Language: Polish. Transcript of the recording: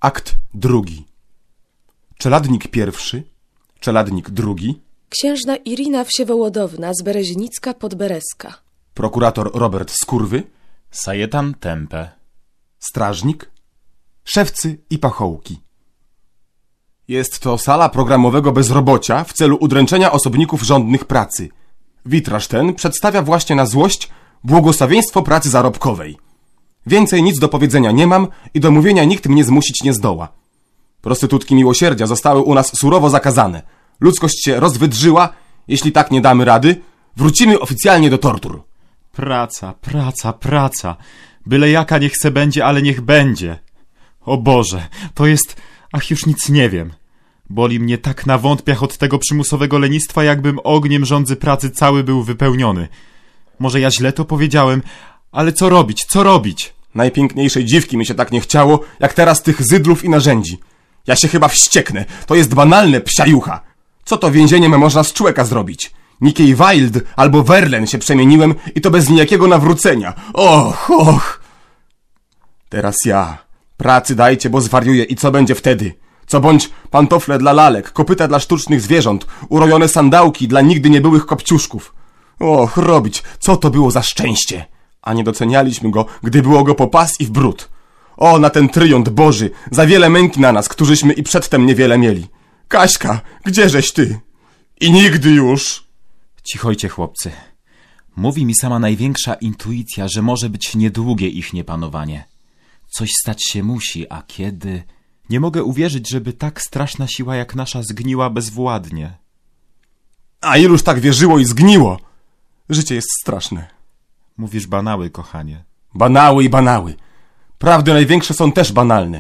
Akt drugi. Czeladnik pierwszy, czeladnik drugi, Księżna Irina Wsiewołodowna z Bereźnicka pod Bereska. prokurator Robert Skurwy, Sajetan Tempę. strażnik, szewcy i pachołki. Jest to sala programowego bezrobocia w celu udręczenia osobników żądnych pracy. Witraż ten przedstawia właśnie na złość błogosławieństwo pracy zarobkowej. Więcej nic do powiedzenia nie mam i do mówienia nikt mnie zmusić nie zdoła. Prostytutki miłosierdzia zostały u nas surowo zakazane. Ludzkość się rozwydrzyła. Jeśli tak nie damy rady, wrócimy oficjalnie do tortur. Praca, praca, praca. Byle jaka niech se będzie, ale niech będzie. O Boże, to jest... Ach, już nic nie wiem. Boli mnie tak na wątpiach od tego przymusowego lenistwa, jakbym ogniem żądzy pracy cały był wypełniony. Może ja źle to powiedziałem, ale co robić, co robić? Najpiękniejszej dziwki mi się tak nie chciało, jak teraz tych zydlów i narzędzi. Ja się chyba wścieknę. To jest banalne, psiajucha. Co to więzieniem można z człowieka zrobić? Nikiej Wilde albo Verlaine się przemieniłem i to bez niejakiego nawrócenia. Och, och. Teraz ja. Pracy dajcie, bo zwariuję i co będzie wtedy? Co bądź pantofle dla lalek, kopyta dla sztucznych zwierząt, urojone sandałki dla nigdy nie byłych kopciuszków. Och, robić, co to było za szczęście! A nie docenialiśmy go, gdy było go po pas i w brud. O, na ten tryont Boży, za wiele męki na nas, którzyśmy i przedtem niewiele mieli. Kaśka, gdzieżeś ty? I nigdy już! Cichojcie, chłopcy. Mówi mi sama największa intuicja, że może być niedługie ich niepanowanie. Coś stać się musi, a kiedy... Nie mogę uwierzyć, żeby tak straszna siła jak nasza zgniła bezwładnie. A iluż tak wierzyło i zgniło? Życie jest straszne. Mówisz banały, kochanie. Banały i banały. Prawdy największe są też banalne.